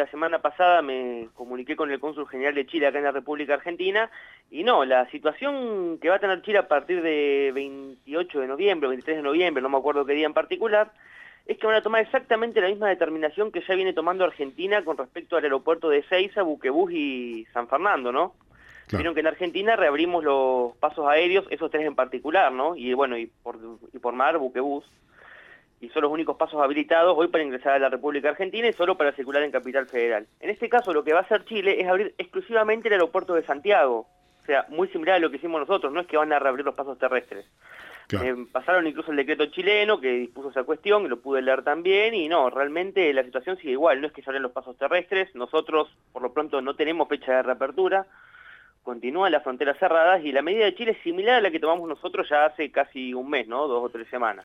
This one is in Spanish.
la semana pasada me comuniqué con el cónsul general de Chile acá en la República Argentina, y no, la situación que va a tener Chile a partir de 28 de noviembre, 23 de noviembre, no me acuerdo qué día en particular, es que van a tomar exactamente la misma determinación que ya viene tomando Argentina con respecto al aeropuerto de Ezeiza, Buquebus y San Fernando, ¿no? Claro. Vieron que en Argentina reabrimos los pasos aéreos, esos tres en particular, ¿no? Y bueno, y por mar, Buquebus, y son los únicos pasos habilitados hoy para ingresar a la República Argentina y solo para circular en Capital Federal. En este caso lo que va a hacer Chile es abrir exclusivamente el aeropuerto de Santiago, o sea, muy similar a lo que hicimos nosotros, no es que van a reabrir los pasos terrestres. Claro. Pasaron incluso el decreto chileno que dispuso esa cuestión, y lo pude leer también, y no, realmente la situación sigue igual, no es que se abren los pasos terrestres, nosotros por lo pronto no tenemos fecha de reapertura, continúan las fronteras cerradas y la medida de Chile es similar a la que tomamos nosotros ya hace casi un mes, ¿no? 2 o 3 semanas.